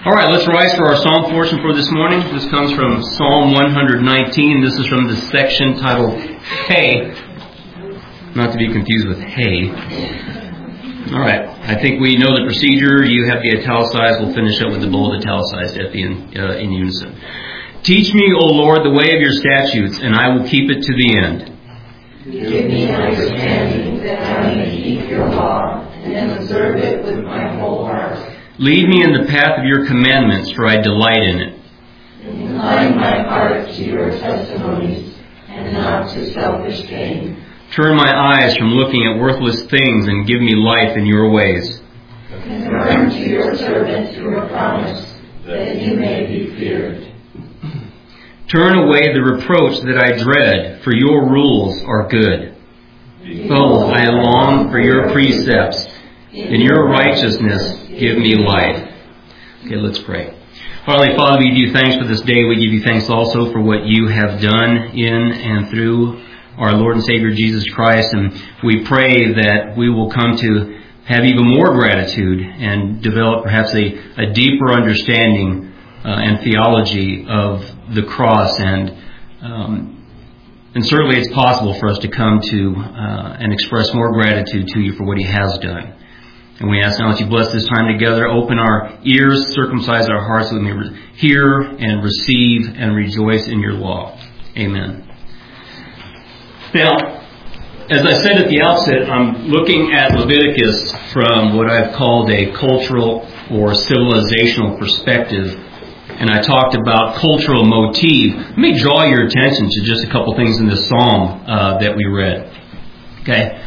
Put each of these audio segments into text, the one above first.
All right, let's rise for our psalm portion for this morning. This comes from Psalm 119. This is from the section titled Hay, not to be confused with hay. All right, I think we know the procedure. You have the italicized. We'll finish up with the bold italicized at the end in unison. Teach me, O Lord, the way of your statutes, and I will keep it to the end. Give me understanding that I may keep your law and observe it with my whole heart. Lead me in the path of your commandments, for I delight in it. Incline my heart to your testimonies, and not to selfish gain. Turn my eyes from looking at worthless things, and give me life in your ways. Confirm to your servant your promise, that you may be feared. Turn away the reproach that I dread, for your rules are good. Behold, I long for your precepts. In your righteousness, give me life. Okay, let's pray. Heavenly Father, we give you thanks for this day. We give you thanks also for what you have done in and through our Lord and Savior Jesus Christ. And we pray that we will come to have even more gratitude and develop perhaps a deeper understanding and theology of the cross. And certainly it's possible for us to come to and express more gratitude to you for what he has done. And we ask now that you bless this time together, open our ears, circumcise our hearts, so we may hear and receive and rejoice in your law. Amen. Now, as I said at the outset, I'm looking at Leviticus from what I've called a cultural or civilizational perspective. And I talked about cultural motif. Let me draw your attention to just a couple things in this psalm that we read. Okay.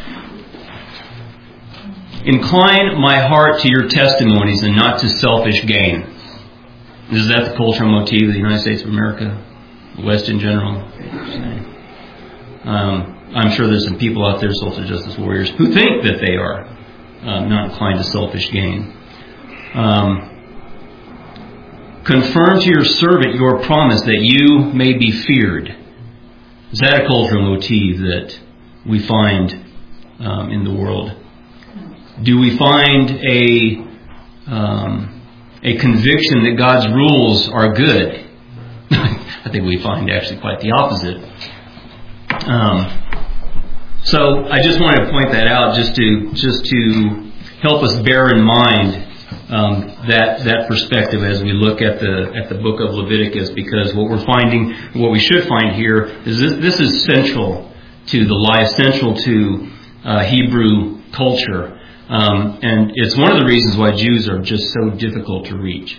Incline my heart to your testimonies and not to selfish gain. Is that the cultural motif of the United States of America? The West in general? I'm sure there's some people out there, social justice warriors, who think that they are not inclined to selfish gain. Confirm to your servant your promise that you may be feared. Is that a cultural motif that we find in the world? Do we find a conviction that God's rules are good? I think we find actually quite the opposite. So I just wanted to point that out, just to help us bear in mind that perspective as we look at the book of Leviticus, because what we should find here is this is central to the life, central to Hebrew culture. And it's one of the reasons why Jews are just so difficult to reach.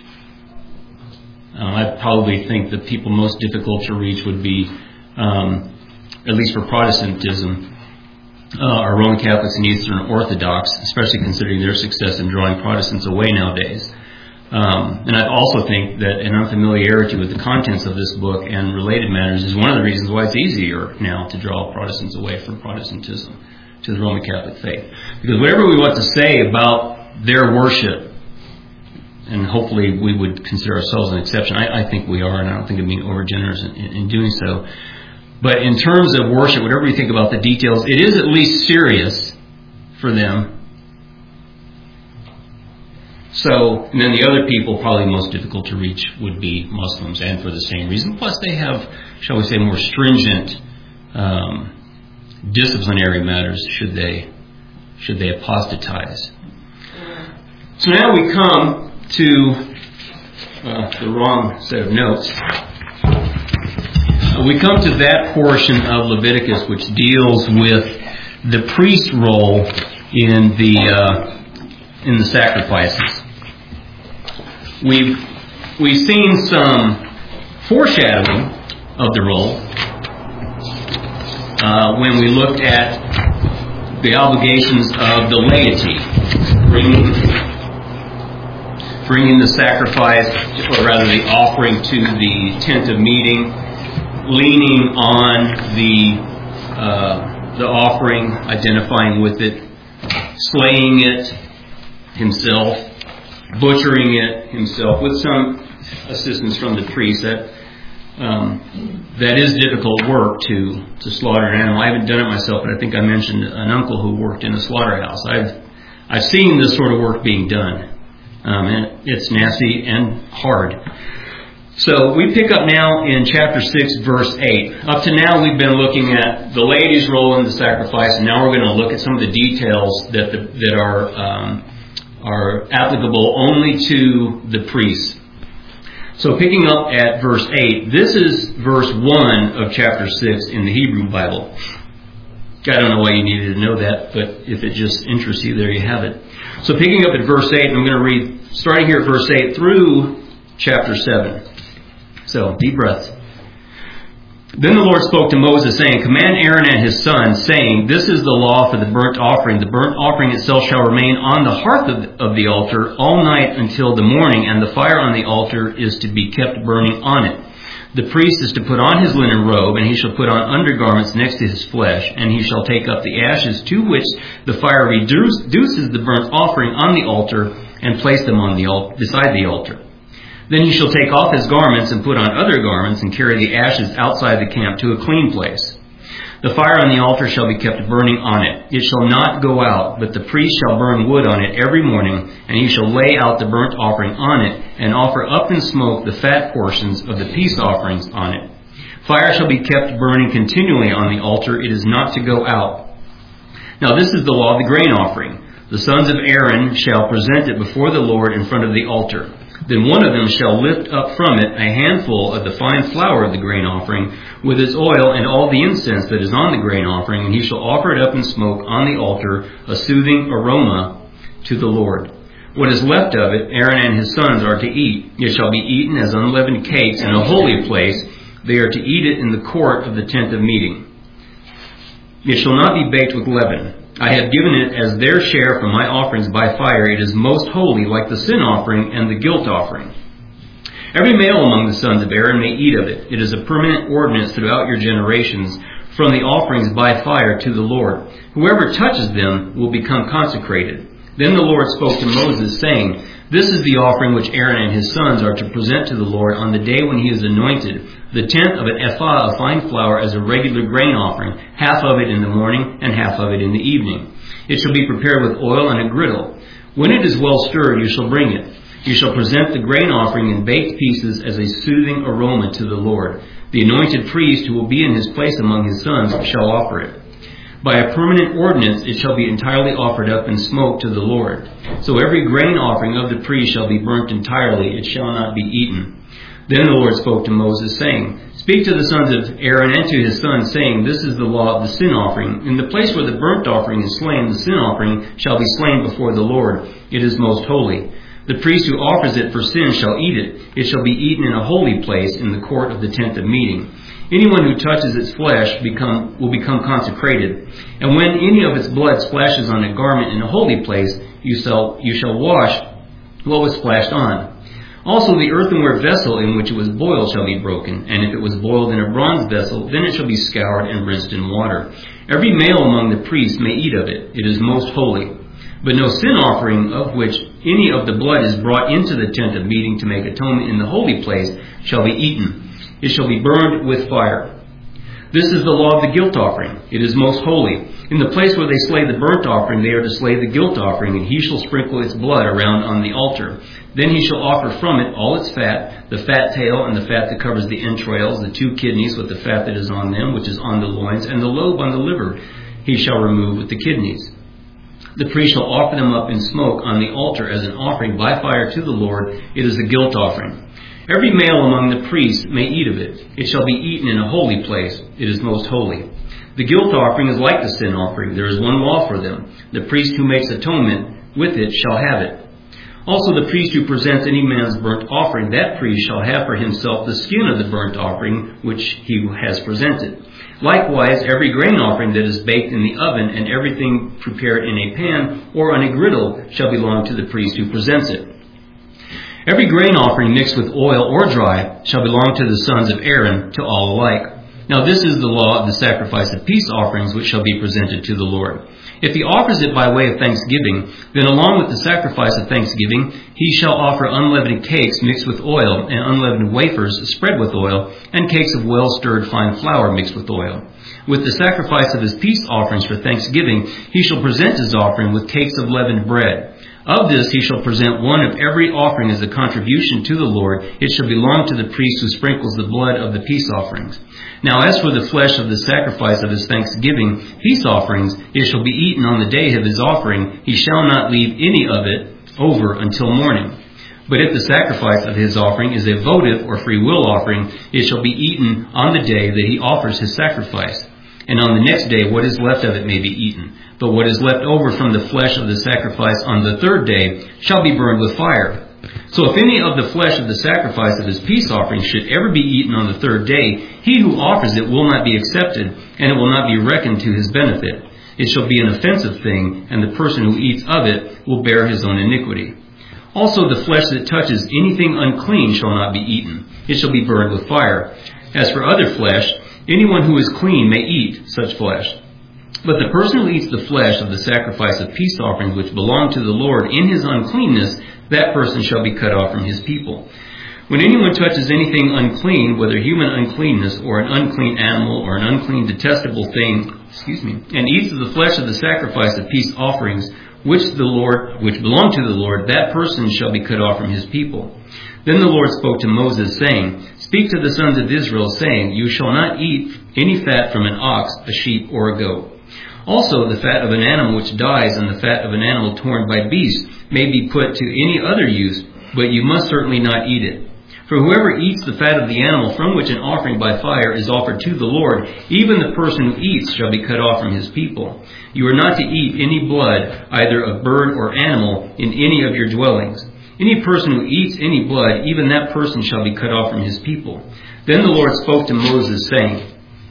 I probably think the people most difficult to reach would be, at least for Protestantism, are Roman Catholics and Eastern Orthodox, especially considering their success in drawing Protestants away nowadays. And I also think that an unfamiliarity with the contents of this book and related matters is one of the reasons why it's easier now to draw Protestants away from Protestantism to the Roman Catholic faith. Because whatever we want to say about their worship, and hopefully we would consider ourselves an exception, I think we are, and I don't think I'm being overgenerous in doing so. But in terms of worship, whatever you think about the details, it is at least serious for them. So, and then the other people probably most difficult to reach would be Muslims, and for the same reason. Plus they have, shall we say, more stringent disciplinary matters should they apostatize. So now we come to the wrong set of notes. We come to that portion of Leviticus which deals with the priest's role in the sacrifices. We've seen some foreshadowing of the role when we looked at the obligations of the laity, bringing the sacrifice, or rather the offering, to the tent of meeting, leaning on the offering, identifying with it, slaying it himself, butchering it himself, with some assistance from the priest. That is difficult work to slaughter an animal. I haven't done it myself, but I think I mentioned an uncle who worked in a slaughterhouse. I've seen this sort of work being done, And it's nasty and hard. So we pick up now in chapter 6, verse 8. Up to now we've been looking at the laity's role in the sacrifice, and now we're going to look at some of the details that are applicable only to the priests. So picking up at verse 8, this is verse 1 of chapter 6 in the Hebrew Bible. I don't know why you needed to know that, but if it just interests you, there you have it. So picking up at verse 8, I'm going to read, starting here at verse 8 through chapter 7. So, deep breath. Then the Lord spoke to Moses, saying, Command Aaron and his sons, saying, This is the law for the burnt offering. The burnt offering itself shall remain on the hearth of the altar all night until the morning, and the fire on the altar is to be kept burning on it. The priest is to put on his linen robe, and he shall put on undergarments next to his flesh, and he shall take up the ashes to which the fire reduces the burnt offering on the altar, and place them on the beside the altar. Then he shall take off his garments and put on other garments, and carry the ashes outside the camp to a clean place. The fire on the altar shall be kept burning on it. It shall not go out, but the priest shall burn wood on it every morning, and he shall lay out the burnt offering on it, and offer up in smoke the fat portions of the peace offerings on it. Fire shall be kept burning continually on the altar. It is not to go out. Now this is the law of the grain offering. The sons of Aaron shall present it before the Lord in front of the altar. Then one of them shall lift up from it a handful of the fine flour of the grain offering, with its oil and all the incense that is on the grain offering, and he shall offer it up in smoke on the altar, a soothing aroma to the Lord. What is left of it, Aaron and his sons are to eat. It shall be eaten as unleavened cakes in a holy place. They are to eat it in the court of the tent of meeting. It shall not be baked with leaven. I have given it as their share from my offerings by fire. It is most holy, like the sin offering and the guilt offering. Every male among the sons of Aaron may eat of it. It is a permanent ordinance throughout your generations, from the offerings by fire to the Lord. Whoever touches them will become consecrated. Then the Lord spoke to Moses, saying, This is the offering which Aaron and his sons are to present to the Lord on the day when he is anointed, the tenth of an ephah of fine flour as a regular grain offering, half of it in the morning and half of it in the evening. It shall be prepared with oil and a griddle. When it is well stirred, you shall bring it. You shall present the grain offering in baked pieces as a soothing aroma to the Lord. The anointed priest who will be in his place among his sons shall offer it. By a permanent ordinance it shall be entirely offered up in smoke to the Lord. So every grain offering of the priest shall be burnt entirely, it shall not be eaten. Then the Lord spoke to Moses, saying, Speak to the sons of Aaron and to his sons, saying, This is the law of the sin offering. In the place where the burnt offering is slain, the sin offering shall be slain before the Lord. It is most holy. The priest who offers it for sin shall eat it. It shall be eaten in a holy place in the court of the tent of meeting. Anyone who touches its flesh will become consecrated. And when any of its blood splashes on a garment in a holy place, you shall wash what was splashed on. Also the earthenware vessel in which it was boiled shall be broken, and if it was boiled in a bronze vessel, then it shall be scoured and rinsed in water. Every male among the priests may eat of it. It is most holy. But no sin offering of which any of the blood is brought into the tent of meeting to make atonement in the holy place shall be eaten. It shall be burned with fire. This is the law of the guilt offering. It is most holy. In the place where they slay the burnt offering, they are to slay the guilt offering, and he shall sprinkle its blood around on the altar. Then he shall offer from it all its fat, the fat tail and the fat that covers the entrails, the 2 kidneys with the fat that is on them, which is on the loins, and the lobe on the liver he shall remove with the kidneys. The priest shall offer them up in smoke on the altar as an offering by fire to the Lord. It is a guilt offering. Every male among the priests may eat of it. It shall be eaten in a holy place. It is most holy. The guilt offering is like the sin offering. There is one law for them. The priest who makes atonement with it shall have it. Also the priest who presents any man's burnt offering, that priest shall have for himself the skin of the burnt offering which he has presented. Likewise, every grain offering that is baked in the oven and everything prepared in a pan or on a griddle shall belong to the priest who presents it. Every grain offering mixed with oil or dry shall belong to the sons of Aaron, to all alike. Now this is the law of the sacrifice of peace offerings which shall be presented to the Lord. If he offers it by way of thanksgiving, then along with the sacrifice of thanksgiving, he shall offer unleavened cakes mixed with oil, and unleavened wafers spread with oil, and cakes of well-stirred fine flour mixed with oil. With the sacrifice of his peace offerings for thanksgiving, he shall present his offering with cakes of leavened bread. Of this he shall present one of every offering as a contribution to the Lord. It shall belong to the priest who sprinkles the blood of the peace offerings. Now as for the flesh of the sacrifice of his thanksgiving peace offerings, it shall be eaten on the day of his offering. He shall not leave any of it over until morning. But if the sacrifice of his offering is a votive or free will offering, it shall be eaten on the day that he offers his sacrifice. And on the next day what is left of it may be eaten. But what is left over from the flesh of the sacrifice on the third day shall be burned with fire. So if any of the flesh of the sacrifice of his peace offering should ever be eaten on the third day, he who offers it will not be accepted, and it will not be reckoned to his benefit. It shall be an offensive thing, and the person who eats of it will bear his own iniquity. Also the flesh that touches anything unclean shall not be eaten. It shall be burned with fire. As for other flesh, anyone who is clean may eat such flesh. But the person who eats the flesh of the sacrifice of peace offerings which belong to the Lord in his uncleanness, that person shall be cut off from his people. When anyone touches anything unclean, whether human uncleanness or an unclean animal or an unclean detestable thing, and eats of the flesh of the sacrifice of peace offerings which belong to the Lord, that person shall be cut off from his people. Then the Lord spoke to Moses, saying, Speak to the sons of Israel, saying, You shall not eat any fat from an ox, a sheep, or a goat. Also the fat of an animal which dies and the fat of an animal torn by beasts may be put to any other use, but you must certainly not eat it. For whoever eats the fat of the animal from which an offering by fire is offered to the Lord, even the person who eats shall be cut off from his people. You are not to eat any blood, either of bird or animal, in any of your dwellings. Any person who eats any blood, even that person shall be cut off from his people. Then the Lord spoke to Moses, saying,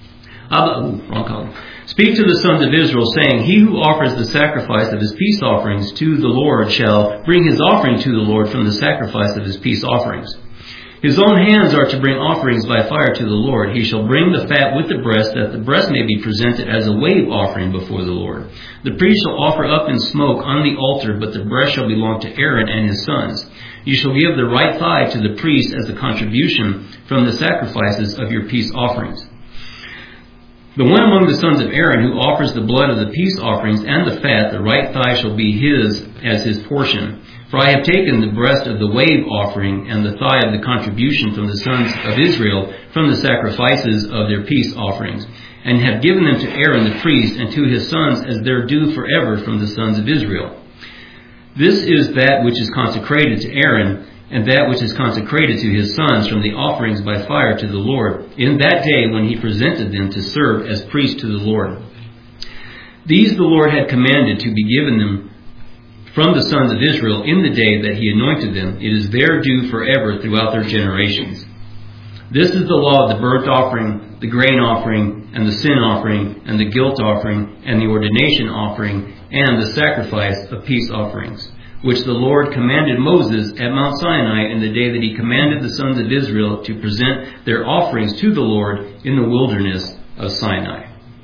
Speak to the sons of Israel, saying, He who offers the sacrifice of his peace offerings to the Lord shall bring his offering to the Lord from the sacrifice of his peace offerings. His own hands are to bring offerings by fire to the Lord. He shall bring the fat with the breast, that the breast may be presented as a wave offering before the Lord. The priest shall offer up in smoke on the altar, but the breast shall belong to Aaron and his sons. You shall give the right thigh to the priest as a contribution from the sacrifices of your peace offerings. The one among the sons of Aaron who offers the blood of the peace offerings and the fat, the right thigh shall be his as his portion. For I have taken the breast of the wave offering and the thigh of the contribution from the sons of Israel from the sacrifices of their peace offerings, and have given them to Aaron the priest and to his sons as their due forever from the sons of Israel. This is that which is consecrated to Aaron, and that which is consecrated to his sons from the offerings by fire to the Lord, in that day when he presented them to serve as priests to the Lord. These the Lord had commanded to be given them from the sons of Israel in the day that he anointed them. It is their due forever throughout their generations. This is the law of the burnt offering, the grain offering, and the sin offering, and the guilt offering, and the ordination offering, and the sacrifice of peace offerings, which the Lord commanded Moses at Mount Sinai in the day that he commanded the sons of Israel to present their offerings to the Lord in the wilderness of Sinai.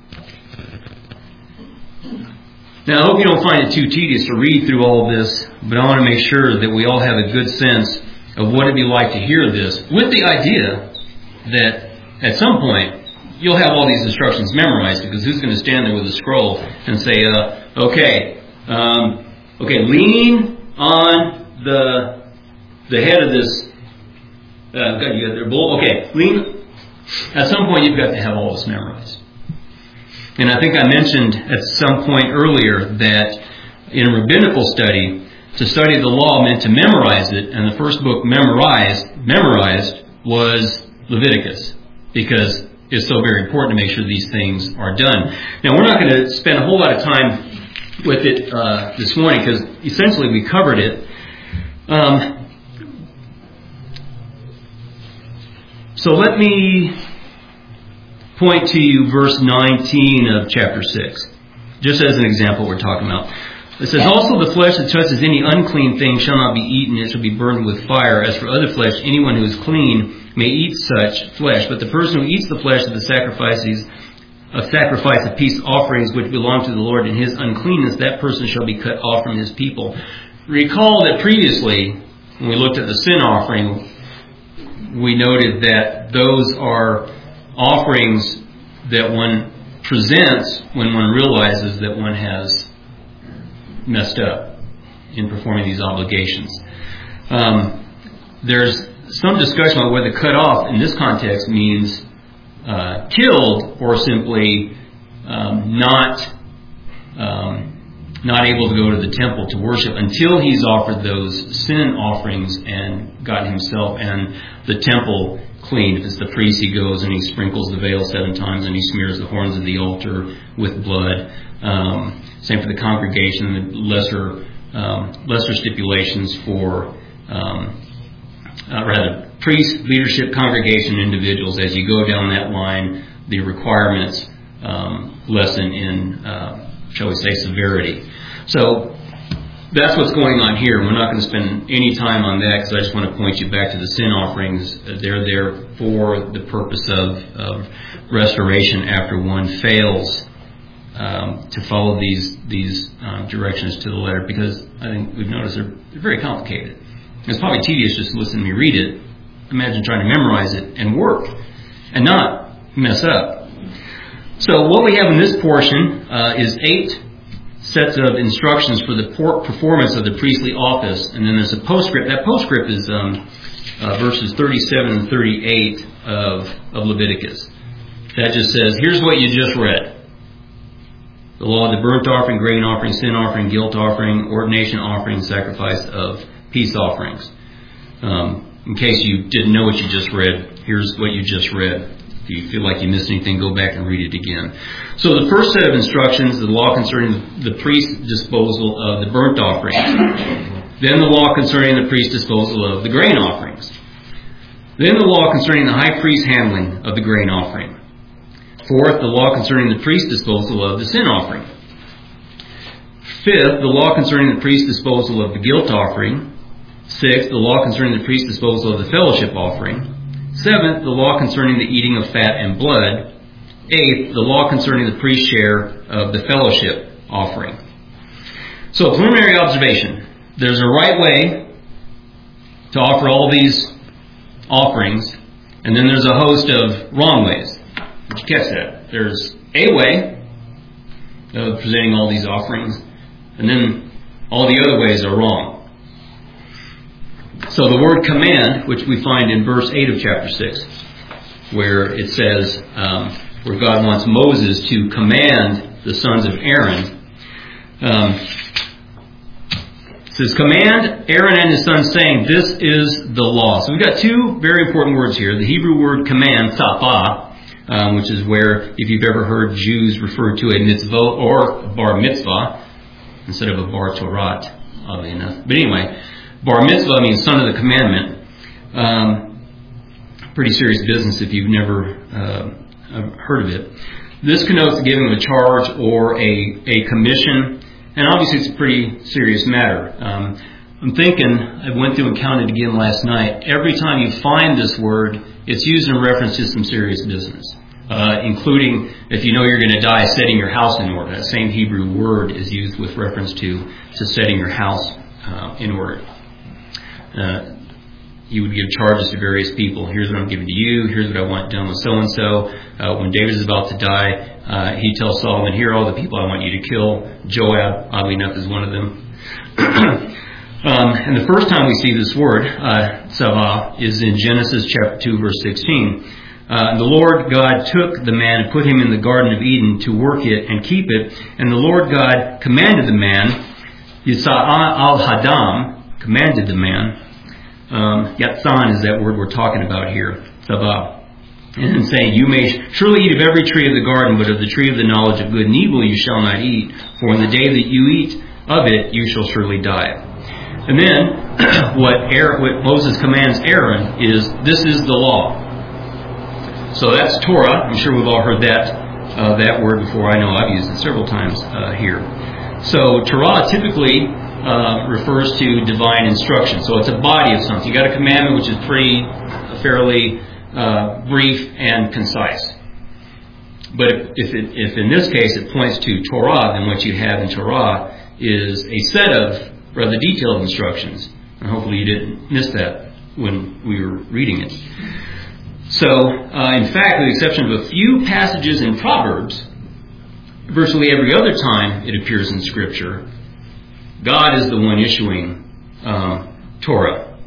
Now, I hope you don't find it too tedious to read through all of this, but I want to make sure that we all have a good sense of what it'd be like to hear this, with the idea that at some point you'll have all these instructions memorized, because who's going to stand there with a scroll and say, okay, lean on the head of this. You got their bull. Okay, lean. At some point, you've got to have all this memorized. And I think I mentioned at some point earlier that in a rabbinical study, to study the law meant to memorize it, and the first book memorized was Leviticus, because it's so very important to make sure these things are done. Now, we're not going to spend a whole lot of time with it this morning, because essentially we covered it. So let me point to you verse 19 of chapter 6, just as an example we're talking about. It says, Also the flesh that touches any unclean thing shall not be eaten, it shall be burned with fire. As for other flesh, anyone who is clean may eat such flesh, but the person who eats the flesh of the sacrifice of peace offerings which belong to the Lord in his uncleanness, that person shall be cut off from his people. Recall that previously, when we looked at the sin offering, we noted that those are offerings that one presents when one realizes that one has messed up in performing these obligations. There's some discussion about whether cut off in this context means killed or simply not able to go to the temple to worship until he's offered those sin offerings and gotten himself and the temple clean. If it's the priest, he goes and he sprinkles the veil 7 times and he smears the horns of the altar with blood. Same for the congregation, the lesser stipulations for rather priest, leadership, congregation, individuals. As you go down that line, the requirements lessen in, shall we say, severity. So that's what's going on here. We're not going to spend any time on that because I just want to point you back to the sin offerings. They're there for the purpose of restoration after one fails to follow these directions to the letter, because I think we've noticed they're very complicated. It's probably tedious just to listen to me read it. Imagine trying to memorize it and work and not mess up. So what we have in this portion is 8 sets of instructions for the performance of the priestly office, and then there's a postscript. That postscript is verses 37 and 38 of Leviticus. That just says, here's what you just read. The law of the burnt offering, grain offering, sin offering, guilt offering, ordination offering, sacrifice of peace offerings. In case you didn't know what you just read, here's what you just read. If you feel like you missed anything, go back and read it again. So the first set of instructions, the law concerning the priest's disposal of the burnt offerings. Then the law concerning the priest's disposal of the grain offerings. Then the law concerning the high priest's handling of the grain offering. 4th, the law concerning the priest's disposal of the sin offering. 5th, the law concerning the priest's disposal of the guilt offering. 6th, the law concerning the priest's disposal of the fellowship offering. 7th, the law concerning the eating of fat and blood. 8th, the law concerning the priest's share of the fellowship offering. So, preliminary observation. There's a right way to offer all these offerings, and then there's a host of wrong ways. Did you catch that? There's a way of presenting all these offerings, and then all the other ways are wrong. So the word command, which we find in verse 8 of chapter 6, where it says, where God wants Moses to command the sons of Aaron, it says, command Aaron and his sons, saying, this is the law. So we've got 2 very important words here. The Hebrew word command, tzapah, which is where, if you've ever heard Jews refer to a mitzvah or bar mitzvah, instead of a bar Torah, oddly enough. But anyway, bar mitzvah means son of the commandment. Pretty serious business if you've never heard of it. This connotes the giving of a charge or a commission, and obviously it's a pretty serious matter. I'm thinking, I went through and counted again last night, every time you find this word, it's used in reference to some serious business, including if you know you're going to die, setting your house in order. That same Hebrew word is used with reference to setting your house in order. You would give charges to various people. Here's what I'm giving to you. Here's what I want done with so-and-so. When David is about to die, he tells Solomon, here are all the people I want you to kill. Joab, oddly enough, is one of them. And the first time we see this word, tzavah, is in Genesis chapter 2, verse 16. The Lord God took the man and put him in the Garden of Eden to work it and keep it. And the Lord God commanded the man, Yitzhak al-Hadam, commanded the man, Yatzan is that word we're talking about here, tzavah. And saying, you may surely eat of every tree of the garden, but of the tree of the knowledge of good and evil you shall not eat. For in the day that you eat of it, you shall surely die. And then, what Moses commands Aaron is, this is the law. So that's Torah. I'm sure we've all heard that word before. I know I've used it several times here. So Torah typically refers to divine instruction. So it's a body of something. You got a commandment which is fairly brief and concise. But if in this case it points to Torah, then what you have in Torah is a set of rather detailed instructions. And hopefully you didn't miss that when we were reading it. So, in fact, with the exception of a few passages in Proverbs, virtually every other time it appears in Scripture, God is the one issuing Torah.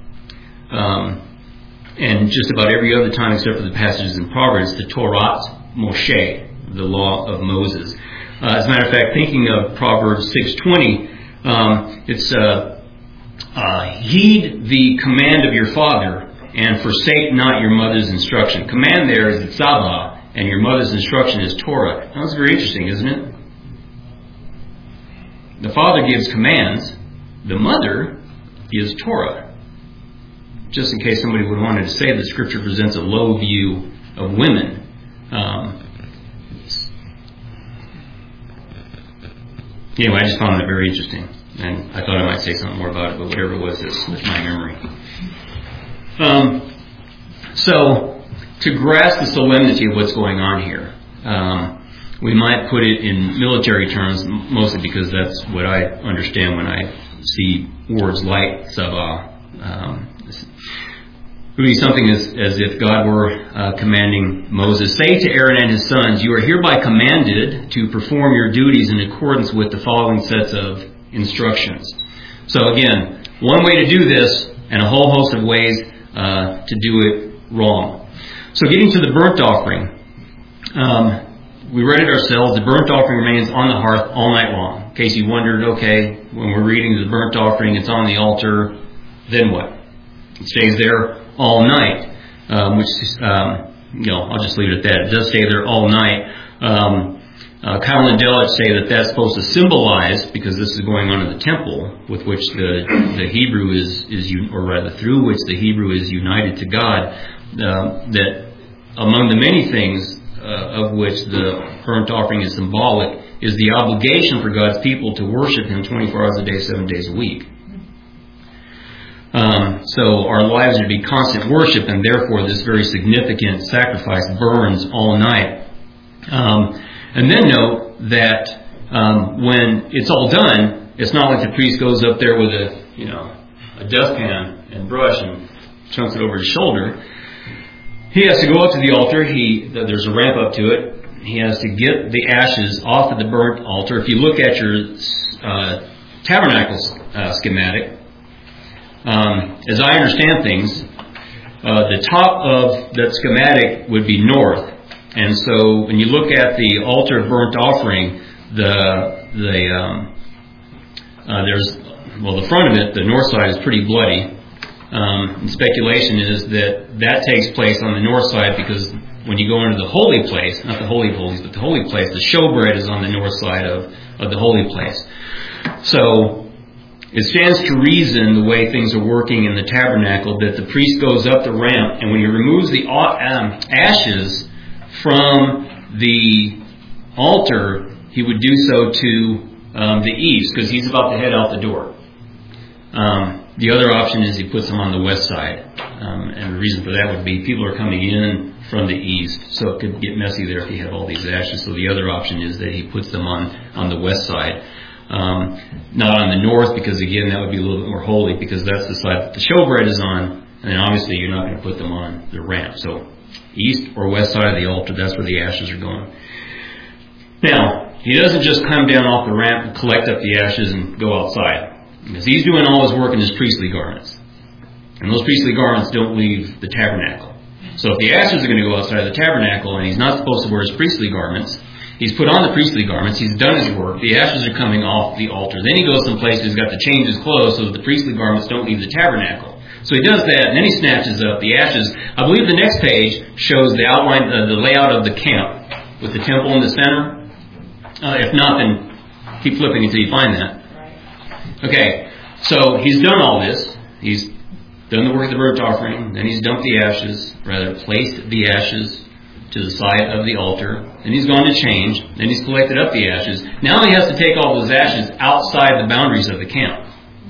And just about every other time except for the passages in Proverbs, the Torah Moshe, the law of Moses. As a matter of fact, thinking of Proverbs 6:20, it's heed the command of your father and forsake not your mother's instruction. Command there is tzavah, and your mother's instruction is Torah. Now, that's very interesting, isn't it? The father gives commands. The mother gives Torah. Just in case somebody would want to say that Scripture presents a low view of women. Anyway, I just found that very interesting. And I thought I might say something more about it, but whatever it was, that slipped my memory. So, to grasp the solemnity of what's going on here, we might put it in military terms, mostly because that's what I understand when I see words like tzavah. It would be something as if God were commanding Moses, "Say to Aaron and his sons, you are hereby commanded to perform your duties in accordance with the following sets of instructions." So again, one way to do this, and a whole host of ways to do it wrong. So getting to the burnt offering, we read it ourselves. The burnt offering remains on the hearth all night long. In case you wondered, okay, when we're reading the burnt offering, it's on the altar, then what? It stays there all night, I'll just leave it at that. It does stay there all night. Kyle and Delich say that that's supposed to symbolize, because this is going on in the temple, with which the Hebrew through which the Hebrew is united to God, that among the many things of which the burnt offering is symbolic is the obligation for God's people to worship Him 24 hours a day, 7 days a week. So our lives are to be constant worship, and therefore this very significant sacrifice burns all night. And then note that when it's all done, it's not like the priest goes up there with a dustpan and brush and chunks it over his shoulder. He has to go up to the altar. There's a ramp up to it. He has to get the ashes off of the burnt altar. If you look at your tabernacle schematic, as I understand things, the top of that schematic would be north. And so when you look at the altar of burnt offering, the front of it, the north side, is pretty bloody. And speculation is that takes place on the north side because when you go into the holy place, not the Holy of Holies, but the holy place, the showbread is on the north side of the holy place. So it stands to reason, the way things are working in the tabernacle, that the priest goes up the ramp, and when he removes the ashes from the altar, he would do so to the east, because he's about to head out the door. The other option is he puts them on the west side. And the reason for that would be people are coming in from the east, so it could get messy there if you have all these ashes. So the other option is that he puts them on the west side. Not on the north, because again, that would be a little bit more holy, because that's the side that the showbread is on, and then obviously you're not going to put them on the ramp. So east or west side of the altar, that's where the ashes are going. Now, he doesn't just come down off the ramp and collect up the ashes and go outside, because he's doing all his work in his priestly garments. And those priestly garments don't leave the tabernacle. So if the ashes are going to go outside of the tabernacle and he's not supposed to wear his priestly garments, he's put on the priestly garments, he's done his work, the ashes are coming off the altar. Then he goes someplace, he's got to change his clothes so that the priestly garments don't leave the tabernacle. So he does that, and then he snatches up the ashes. I believe the next page shows the outline, the layout of the camp, with the temple in the center. If not, then keep flipping until you find that. Okay, so he's done all this. He's done the work of the burnt offering, then he's dumped the ashes, placed the ashes to the side of the altar, then he's gone to change, then he's collected up the ashes. Now he has to take all those ashes outside the boundaries of the camp.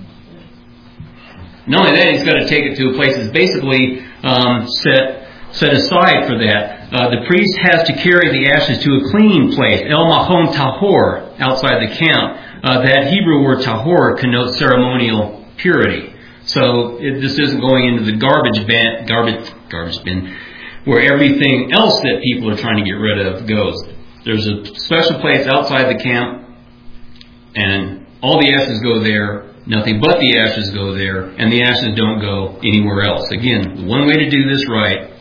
Not only that, he's got to take it to a place that's basically set aside for that. The priest has to carry the ashes to a clean place, El Mahon Tahor, outside the camp. That Hebrew word Tahor connotes ceremonial purity. So this isn't going into the garbage bin, where everything else that people are trying to get rid of goes. There's a special place outside the camp, and all the ashes go there, nothing but the ashes go there, and the ashes don't go anywhere else. Again, the one way to do this right.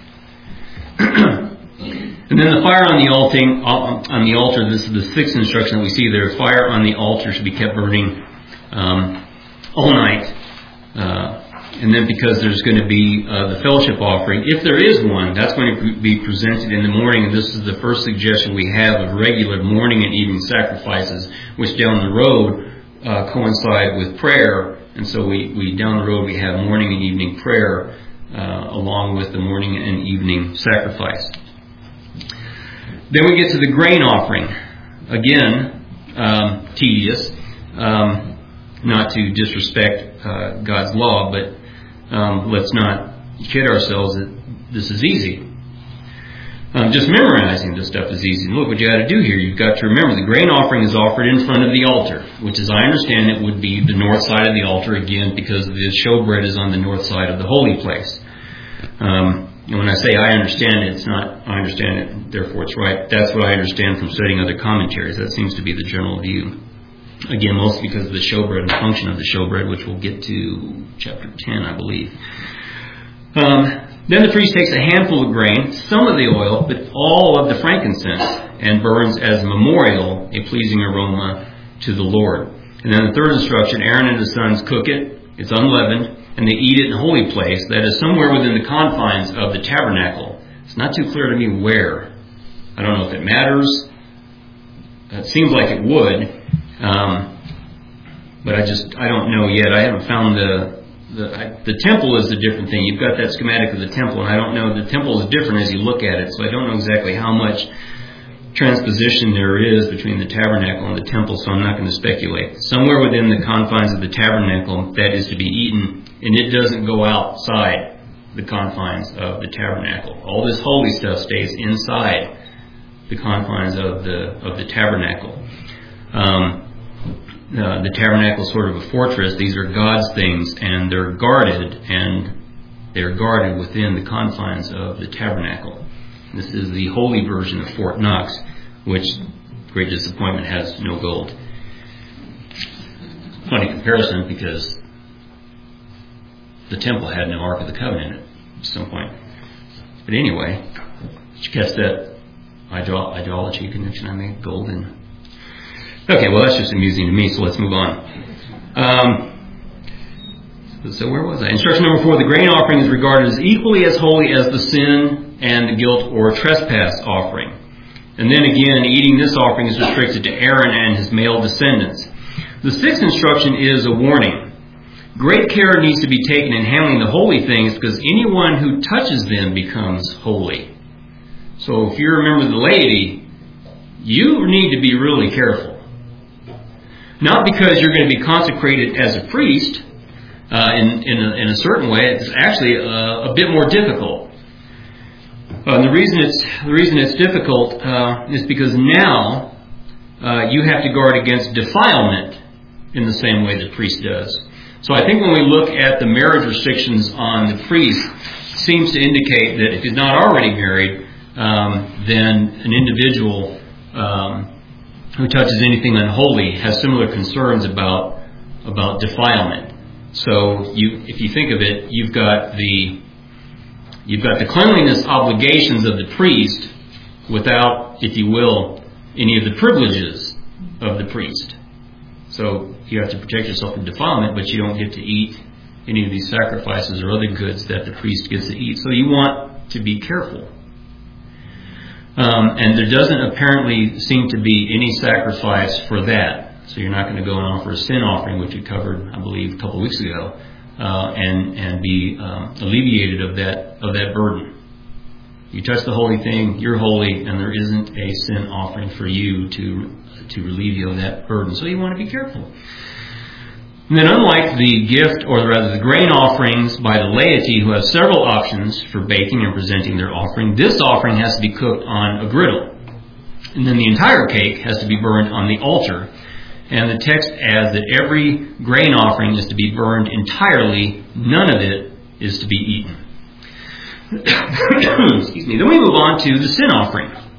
And then the fire on the altar, this is the sixth instruction that we see there. Fire on the altar should be kept burning all night. And then because there's going to be the fellowship offering, if there is one, that's going to be presented in the morning. And this is the first suggestion we have of regular morning and evening sacrifices, which down the road coincide with prayer. And so we down the road we have morning and evening prayer along with the morning and evening sacrifice. Then we get to the grain offering. Again, tedious. Not to disrespect God's law, but let's not kid ourselves that this is easy. Just memorizing this stuff is easy. And look what you got to do here. You've got to remember the grain offering is offered in front of the altar, which, as I understand it, would be the north side of the altar again, because the showbread is on the north side of the holy place. And when I say I understand it, it's not I understand it, therefore it's right. That's what I understand from studying other commentaries. That seems to be the general view. Again, mostly because of the showbread and the function of the showbread, which we'll get to chapter 10, I believe. Then the priest takes a handful of grain, some of the oil, but all of the frankincense, and burns as a memorial a pleasing aroma to the Lord. And then the third instruction, Aaron and his sons cook it, it's unleavened, and they eat it in a holy place, that is somewhere within the confines of the tabernacle. It's not too clear to me where. I don't know if it matters. It seems like it would. But I don't know yet. I haven't found the temple is a different thing. You've got that schematic of the temple, and I don't know, the temple is different as you look at it, so I don't know exactly how much transposition there is between the tabernacle and the temple, so I'm not going to speculate. Somewhere within the confines of the tabernacle that is to be eaten, and it doesn't go outside the confines of the tabernacle. All this holy stuff stays inside the confines of the tabernacle. The tabernacle is sort of a fortress. These are God's things, and they're guarded within the confines of the tabernacle. This is the holy version of Fort Knox, which, great disappointment, has no gold. Funny comparison, because the temple had no Ark of the Covenant in it at some point. But anyway, did you catch that idolatry connection I made? Golden. Okay, well, that's just amusing to me, so let's move on. So where was I? Instruction number 4, the grain offering is regarded as equally as holy as the sin and the guilt or trespass offering. And then again, eating this offering is restricted to Aaron and his male descendants. The sixth instruction is a warning. Great care needs to be taken in handling the holy things, because anyone who touches them becomes holy. So if you're a member of the laity, you need to be really careful. Not because you're going to be consecrated as a priest in a certain way. It's actually a bit more difficult. And the reason it's difficult is because now you have to guard against defilement in the same way the priest does. So I think when we look at the marriage restrictions on the priest, it seems to indicate that if he's not already married, then an individual who touches anything unholy has similar concerns about defilement. So if you think of it, you've got the cleanliness obligations of the priest without, if you will, any of the privileges of the priest. So you have to protect yourself from defilement, but you don't get to eat any of these sacrifices or other goods that the priest gets to eat. So you want to be careful. And there doesn't apparently seem to be any sacrifice for that. So you're not going to go and offer a sin offering, which we covered, I believe, a couple of weeks ago, and be alleviated of that burden. You touch the holy thing, you're holy, and there isn't a sin offering for you to relieve you of that burden. So you want to be careful. And then, unlike the gift, or rather the grain offerings by the laity, who have several options for baking and presenting their offering, this offering has to be cooked on a griddle. And then the entire cake has to be burned on the altar. And the text adds that every grain offering is to be burned entirely. None of it is to be eaten. Excuse me. Then we move on to the sin offering.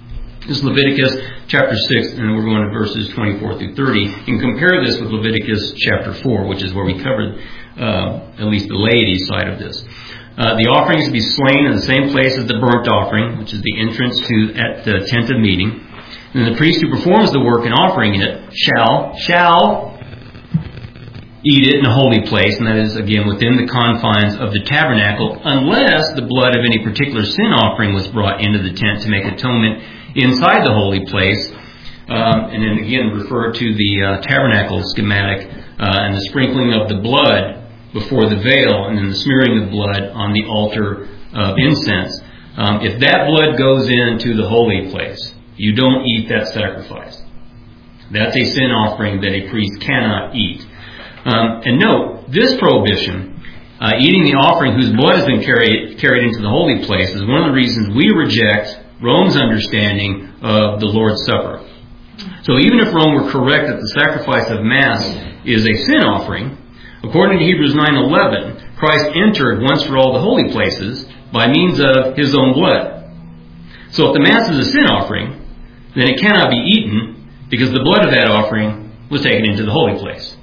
This is Leviticus chapter 6, and we're going to verses 24 through 30. You can compare this with Leviticus chapter 4, which is where we covered at least the laity side of this. The offering is to be slain in the same place as the burnt offering, which is the entrance at the tent of meeting. And the priest who performs the work in offering it shall eat it in a holy place, and that is, again, within the confines of the tabernacle, unless the blood of any particular sin offering was brought into the tent to make atonement inside the holy place. And then again, refer to the tabernacle schematic and the sprinkling of the blood before the veil, and then the smearing of blood on the altar of incense. If that blood goes into the holy place, you don't eat that sacrifice. That's a sin offering that a priest cannot eat. And note, this prohibition, eating the offering whose blood has been carried into the holy place, is one of the reasons we reject Rome's understanding of the Lord's Supper. So even if Rome were correct that the sacrifice of Mass is a sin offering, according to Hebrews 9:11, Christ entered once for all the holy places by means of His own blood. So if the Mass is a sin offering, then it cannot be eaten because the blood of that offering was taken into the holy place.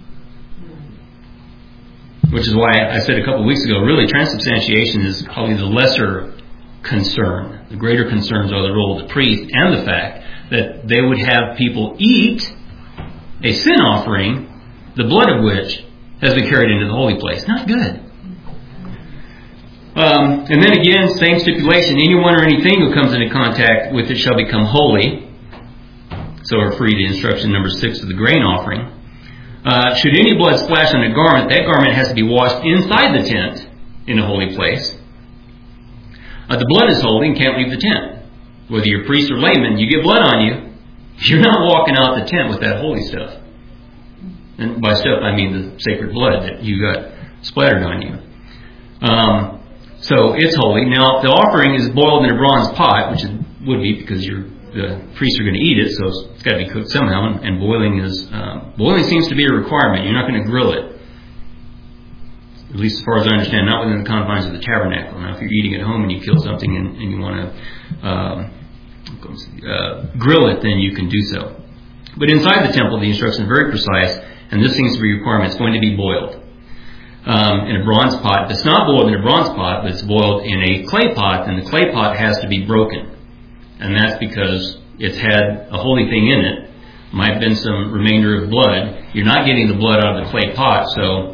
Which is why I said a couple of weeks ago, really transubstantiation is probably the lesser concern. The greater concerns are the role of the priest and the fact that they would have people eat a sin offering, the blood of which has been carried into the holy place. Not good. And then again, same stipulation. Anyone or anything who comes into contact with it shall become holy. So refer to instruction number 6 of the grain offering. Should any blood splash on a garment, that garment has to be washed inside the tent in a holy place. The blood is holy and can't leave the tent. Whether you're priest or layman, you get blood on you, you're not walking out the tent with that holy stuff. And by stuff, I mean the sacred blood that you got splattered on you. So it's holy. Now, if the offering is boiled in a bronze pot, which it would be because the priests are going to eat it, so it's got to be cooked somehow. And boiling seems to be a requirement. You're not going to grill it, at least as far as I understand, not within the confines of the tabernacle. Now, if you're eating at home and you kill something and you want to grill it, then you can do so. But inside the temple, the instruction is very precise, and this seems to be a requirement. It's going to be boiled in a bronze pot. If it's not boiled in a bronze pot, but it's boiled in a clay pot, then the clay pot has to be broken. And that's because it's had a holy thing in it. Might have been some remainder of blood. You're not getting the blood out of the clay pot, so,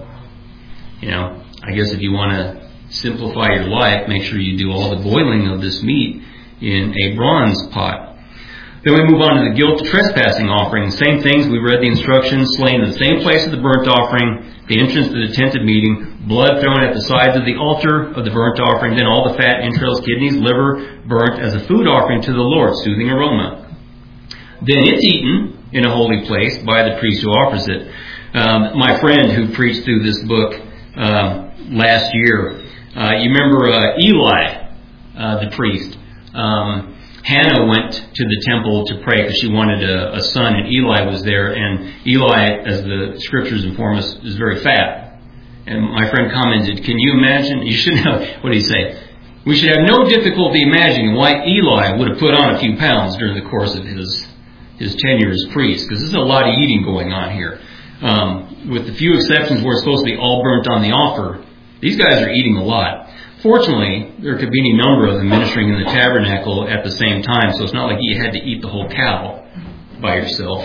I guess if you want to simplify your life, make sure you do all the boiling of this meat in a bronze pot. Then we move on to the guilt trespassing offering. The same things, we read the instructions, slain in the same place as the burnt offering, the entrance to the tent of meeting, blood thrown at the sides of the altar of the burnt offering, then all the fat, entrails, kidneys, liver, burnt as a food offering to the Lord, soothing aroma. Then it's eaten in a holy place by the priest who offers it. My friend who preached through this book last year, you remember Eli, the priest. Hannah went to the temple to pray because she wanted a son, and Eli was there. And Eli, as the scriptures inform us, is very fat. And my friend commented, "Can you imagine?" You shouldn't have. What did he say? We should have no difficulty imagining why Eli would have put on a few pounds during the course of his tenure as priest, because there's a lot of eating going on here. With a few exceptions where it's supposed to be all burnt on the altar, these guys are eating a lot. Fortunately, there could be any number of them ministering in the tabernacle at the same time, so it's not like you had to eat the whole cow by yourself.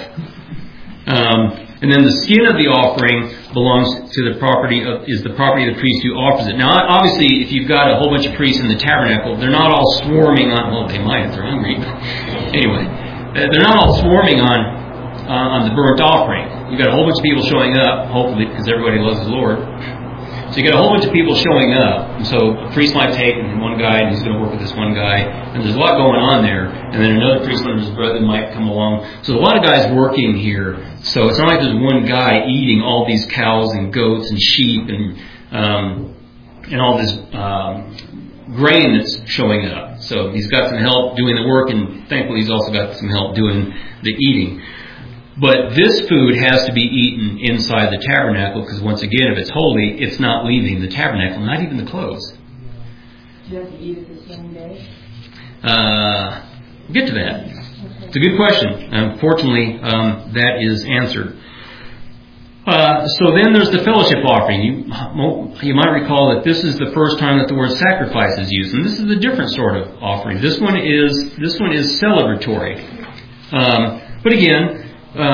And then the skin of the offering belongs to the property of the priest who offers it. Now, obviously, if you've got a whole bunch of priests in the tabernacle, they're not all swarming on. Well, they might if they're hungry. Anyway, they're not all swarming on the burnt offering. You've got a whole bunch of people showing up, hopefully, because everybody loves the Lord. So you got a whole bunch of people showing up. And so a priest might take one guy, and he's going to work with this one guy. And there's a lot going on there. And then another priest and his brother might come along. So a lot of guys working here. So it's not like there's one guy eating all these cows and goats and sheep and all this grain that's showing up. So he's got some help doing the work, and thankfully he's also got some help doing the eating. But this food has to be eaten inside the tabernacle because, once again, if it's holy, it's not leaving the tabernacle, not even the clothes. Do you have to eat it the same day? We'll get to that. It's a good question. Unfortunately, that is answered. So then there's the fellowship offering. You might recall that this is the first time that the word sacrifice is used, and this is a different sort of offering. This one is celebratory. But again,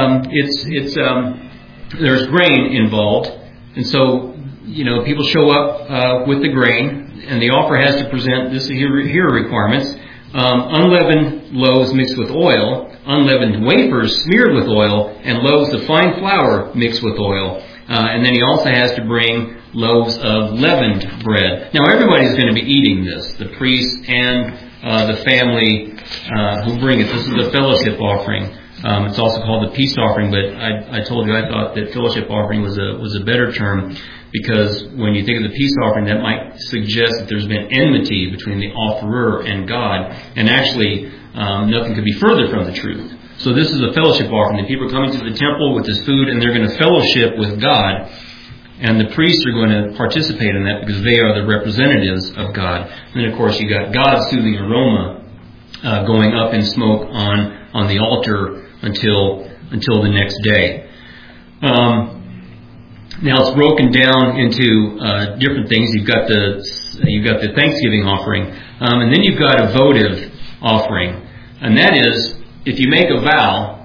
there's grain involved, and so people show up with the grain, and the offer has to present. This here are requirements: unleavened loaves mixed with oil, unleavened wafers smeared with oil, and loaves of fine flour mixed with oil. And then he also has to bring loaves of leavened bread. Now everybody's going to be eating this, the priests and the family who bring it. This is the fellowship offering. It's also called the peace offering, but I told you I thought that fellowship offering was a better term, because when you think of the peace offering, that might suggest that there's been enmity between the offerer and God, and actually nothing could be further from the truth. So this is a fellowship offering. The people are coming to the temple with this food, and they're going to fellowship with God, and the priests are going to participate in that because they are the representatives of God. And then, of course, you got God's soothing aroma going up in smoke on the altar until the next day. Now it's broken down into different things. You've got the Thanksgiving offering, and then you've got a votive offering, and that is if you make a vow.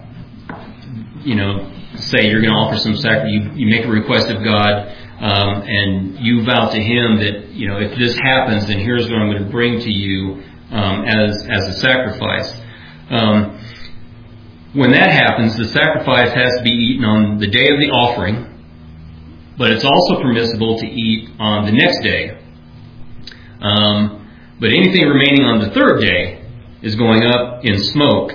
Say you're going to offer some sacrifice. You make a request of God, and you vow to Him that if this happens, then here's what I'm going to bring to you as a sacrifice. When that happens, the sacrifice has to be eaten on the day of the offering. But it's also permissible to eat on the next day. But anything remaining on the third day is going up in smoke.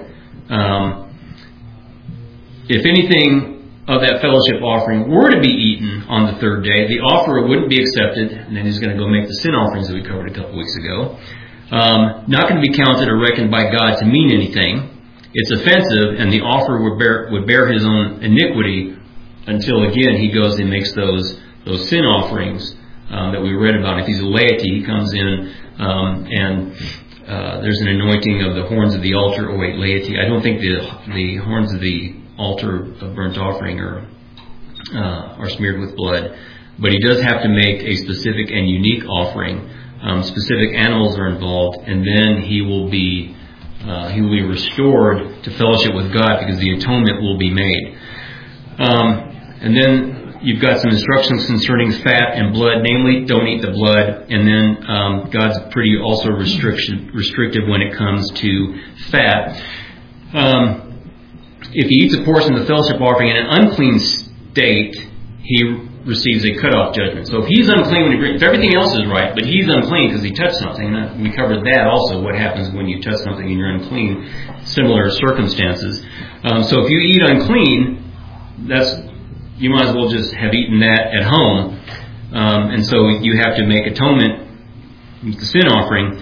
If anything of that fellowship offering were to be eaten on the third day, the offerer wouldn't be accepted, and then he's going to go make the sin offerings that we covered a couple weeks ago. Not going to be counted or reckoned by God to mean anything. It's offensive, and the offerer would bear his own iniquity until again he goes and makes those sin offerings that we read about. If he's a laity, he comes in and there's an anointing of the horns of the altar. Oh wait, laity. I don't think the horns of the altar of burnt offering are smeared with blood, but he does have to make a specific and unique offering. Specific animals are involved, and then he will be restored to fellowship with God because the atonement will be made. And then you've got some instructions concerning fat and blood, namely, don't eat the blood. And then God's pretty also restrictive when it comes to fat. If he eats a portion of the fellowship offering in an unclean state, he receives a cutoff judgment. So if he's unclean, if everything else is right, but he's unclean because he touched something, we covered that also, what happens when you touch something and you're unclean, similar circumstances. So if you eat unclean, you might as well just have eaten that at home. And so you have to make atonement with the sin offering.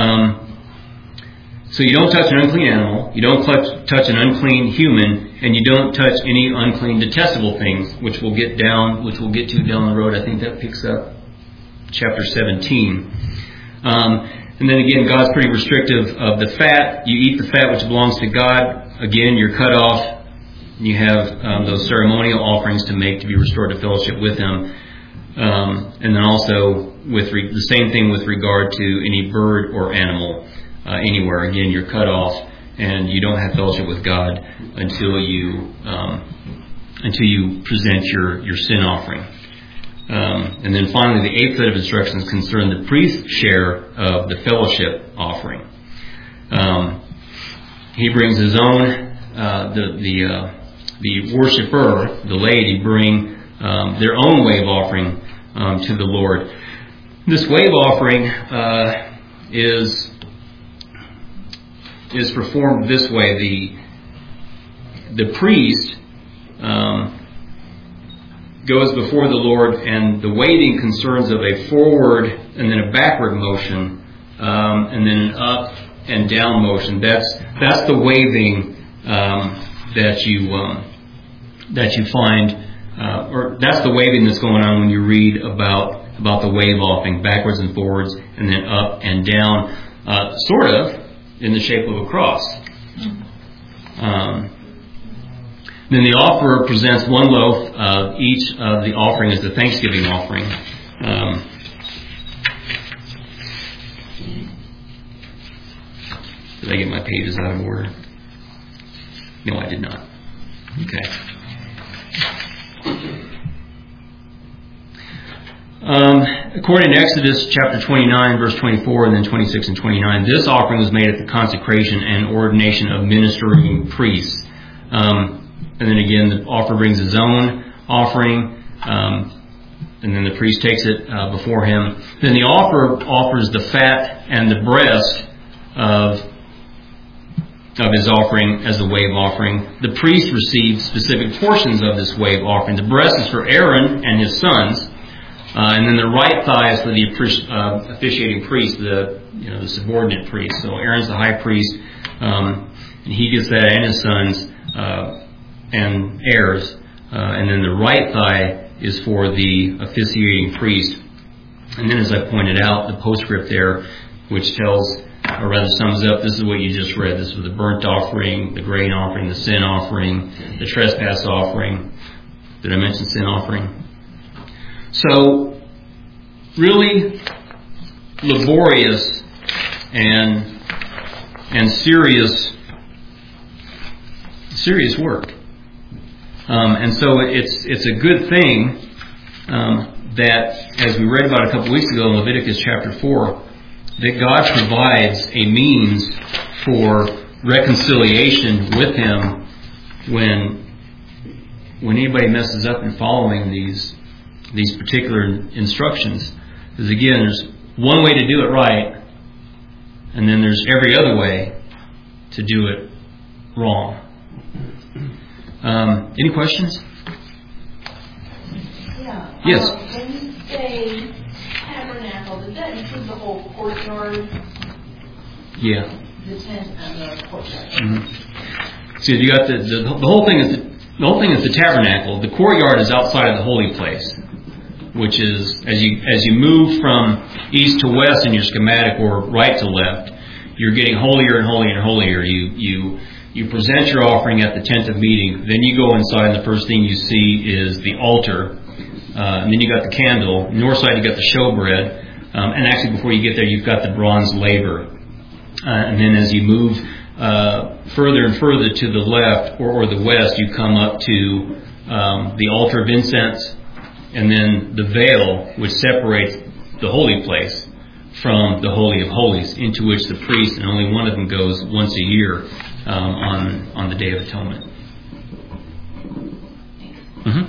So you don't touch an unclean animal, you don't touch an unclean human, and you don't touch any unclean detestable things, which we'll get to down the road. I think that picks up chapter 17. And then again, God's pretty restrictive of the fat. You eat the fat which belongs to God. Again, you're cut off. You have those ceremonial offerings to make to be restored to fellowship with Him. And then also the same thing with regard to any bird or animal anywhere. Again, you're cut off, and you don't have fellowship with God until you present your sin offering. And then finally, the eighth set of instructions concern the priest's share of the fellowship offering. He brings his own. The worshiper, the laity, bring their own wave offering to the Lord. This wave offering is performed this way. The priest goes before the Lord, and the waving concerns of a forward and then a backward motion, and then an up and down motion. That's the waving that you find, or that's the waving that's going on when you read about the wave offering, backwards and forwards, and then up and down. Sort of. in the shape of a cross. Then the offerer presents one loaf of each of the offering as the thanksgiving offering. Did I get my pages out of order? No, I did not. Okay. According to Exodus chapter 29, verse 24, and then 26 and 29, this offering was made at the consecration and ordination of ministering priests. And then again, the offerer brings his own offering, and then the priest takes it before him. Then the offerer offers the fat and the breast of his offering as a wave offering. The priest receives specific portions of this wave offering. The breast is for Aaron and his sons, and then the right thigh is for the officiating priest, the subordinate priest. So Aaron's the high priest, and he gets that, and his sons and heirs. And then the right thigh is for the officiating priest. And then, as I pointed out, the postscript there, which tells, or rather sums up, this is what you just read. This was the burnt offering, the grain offering, the sin offering, the trespass offering. Did I mention sin offering? So, really laborious and serious work. And so it's a good thing that, as we read about a couple weeks ago in Leviticus chapter 4, that God provides a means for reconciliation with Him when anybody messes up in following these particular instructions. Because again, there's one way to do it right, and then there's every other way to do it wrong. Any questions? Yeah. Yes. When you say tabernacle, does that include the whole courtyard? Yeah. The tent and the courtyard. Mm-hmm. So you got the whole thing is the tabernacle. The courtyard is outside of the holy place, which is as you move from east to west in your schematic or right to left, you're getting holier and holier and holier. You present your offering at the tent of meeting. Then you go inside, and the first thing you see is the altar. And then you got the candle. North side, you got the showbread. And actually, before you get there, you've got the bronze laver. And then as you move further and further to the left or the west, you come up to the altar of incense, and then the veil, which separates the holy place from the Holy of Holies, into which the priest, and only one of them goes once a year, on the Day of Atonement. Mm-hmm.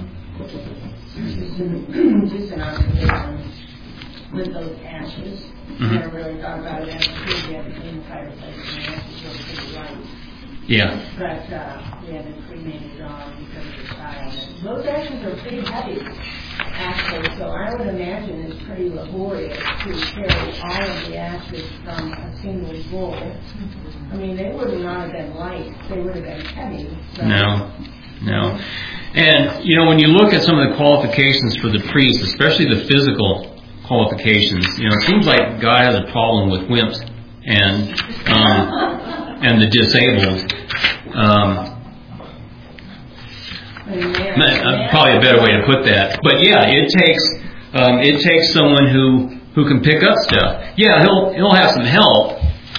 Just an observation with those ashes. I never really thought about it as a kid. We had to clean the fireplace, and the ashes were pretty light. Yeah. But we had a cremated dog because of the child. And those ashes are pretty heavy, actually. So I would imagine it's pretty laborious to carry all of the ashes from a single bowl. I mean, they would not have been light. They would have been heavy. So. No. And, when you look at some of the qualifications for the priest, especially the physical qualifications, it seems like God has a problem with wimps and the disabled. Probably a better way to put that. But yeah, it takes someone who can pick up stuff. Yeah, he'll have some help.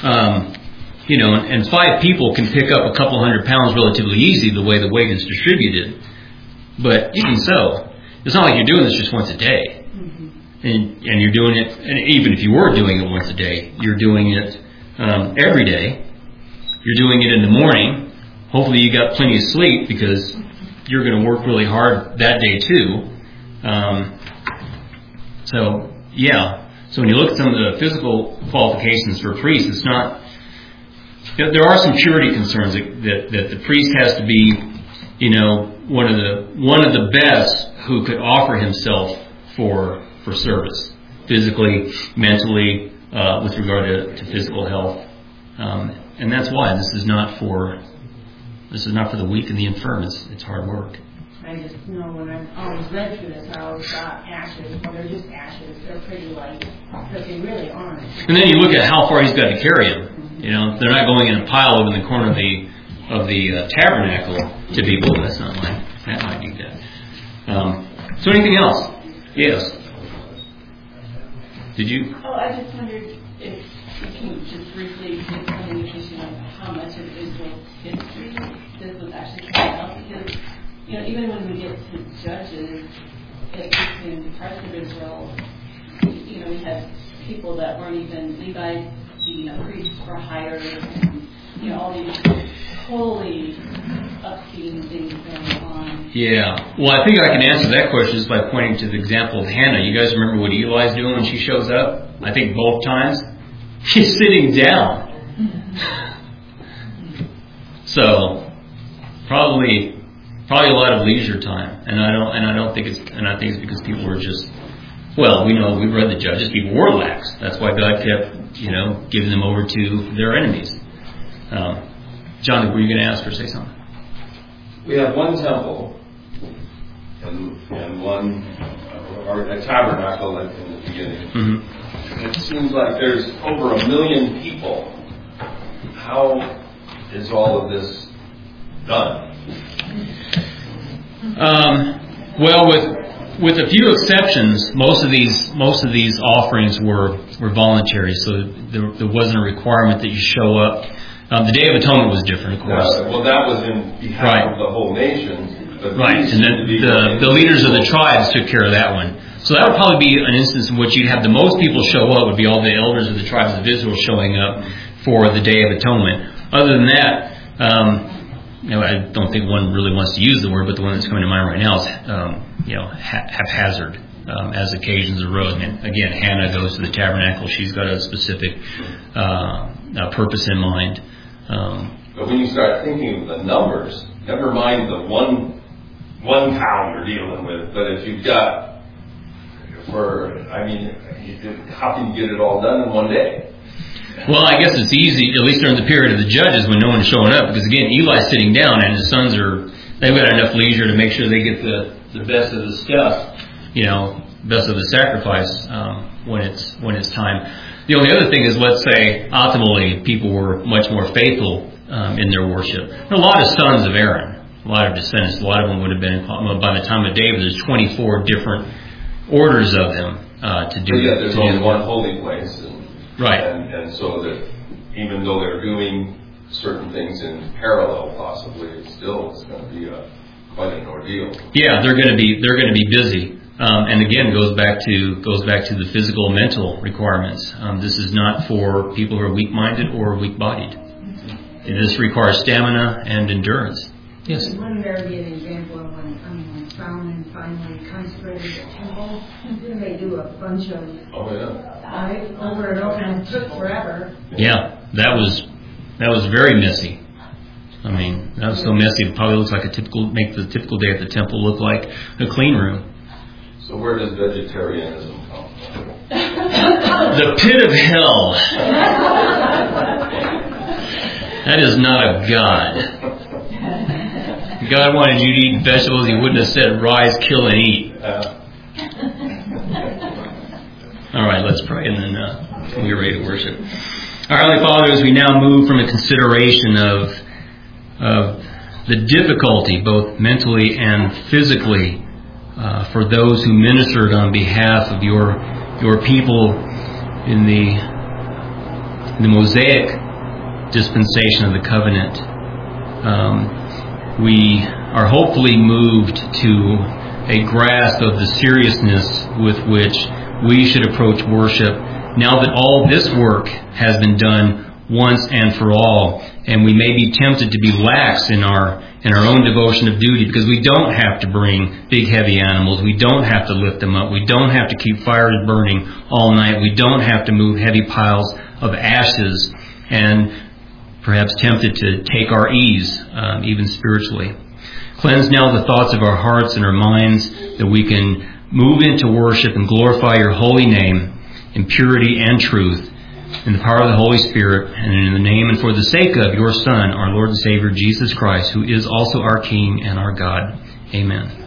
And 5 people can pick up a couple hundred pounds relatively easy the way the weight is distributed. But even so, it's not like you're doing this just once a day. Mm-hmm. And you're doing it, and even if you were doing it once a day, you're doing it every day. You're doing it in the morning. Hopefully you got plenty of sleep because you're going to work really hard that day too. So when you look at some of the physical qualifications for priests, it's not. There are some purity concerns that the priest has to be, one of the best who could offer himself for service, physically, mentally, with regard to physical health, and that's why this is not for the weak and the infirm. It's hard work. I just when I always read through this, I always thought ashes. Well, they're just ashes. They're pretty light, but they really aren't. And then you look at how far he's got to carry them. They're not going in a pile over in the corner of the tabernacle to be built. That's not mine. That might be that. So anything else? Yes. Did you? Oh, I just wondered if you can just briefly give some indication of how much of Israel's history this was actually coming out, because even when we get to Judges, at least in parts of Israel, we had people that weren't even Levites, priests for hire, and all these totally obscene things going on. Yeah. Well, I think I can answer that question just by pointing to the example of Hannah. You guys remember what Eli's doing when she shows up? I think both times. She's sitting down. So probably a lot of leisure time, and I think it's because people were just, we've read the Judges, people were lax. That's why God kept giving them over to their enemies. John, were you going to ask or say something? We have one temple and one a tabernacle in the beginning. Mm-hmm. It seems like there's over 1 million people. How is all of this done? With a few exceptions, most of these offerings were voluntary, so there wasn't a requirement that you show up. The Day of Atonement was different, of course. That was in behalf of the whole nation. Right, and then the leaders of the tribes took care of that one. So that would probably be an instance in which you'd have the most people show up would be all the elders of the tribes of Israel showing up for the Day of Atonement. Other than that, I don't think one really wants to use the word, but the one that's coming to mind right now is, haphazard as occasions arose. And again, Hannah goes to the tabernacle. She's got a specific purpose in mind. But when you start thinking of the numbers, never mind the one pound we're dealing with, but if you've got, how can you get it all done in one day? Well, I guess it's easy, at least during the period of the Judges when no one's showing up, because again, Eli's sitting down and his sons they've got enough leisure to make sure they get the best of the stuff, best of the sacrifice when it's time. The only other thing is, let's say, optimally, people were much more faithful in their worship. There are a lot of sons of Aaron, a lot of descendants. A lot of them would have been, by the time of David, there's 24 different orders of them to do it. Yeah, there's only one holy place. Right. And so that even though they're doing certain things in parallel, possibly, it's going to be quite an ordeal. Yeah, they're going to be busy. And again, goes back to the physical and mental requirements. This is not for people who are weak-minded or weak-bodied. This requires stamina and endurance. Yes. Wouldn't there be an example of when Solomon finally consecrated the temple? Didn't they do a bunch of over and over, and it took forever? Yeah, that was very messy. That was so messy. It probably looks like make the typical day at the temple look like a clean room. So where does vegetarianism come from? The pit of hell. That is not a God. If God wanted you to eat vegetables, He wouldn't have said rise, kill, and eat. All right, let's pray, and then we'll get ready to worship. Our Heavenly Father, as we now move from a consideration of the difficulty, both mentally and physically, for those who ministered on behalf of your people in the Mosaic dispensation of the covenant, we are hopefully moved to a grasp of the seriousness with which we should approach worship now that all this work has been done once and for all, and we may be tempted to be lax in our own devotion of duty, because we don't have to bring big heavy animals, we don't have to lift them up, we don't have to keep fires burning all night, we don't have to move heavy piles of ashes, and perhaps tempted to take our ease, even spiritually. Cleanse now the thoughts of our hearts and our minds, that we can move into worship and glorify your holy name in purity and truth, in the power of the Holy Spirit, and in the name and for the sake of your Son, our Lord and Savior, Jesus Christ, who is also our King and our God. Amen.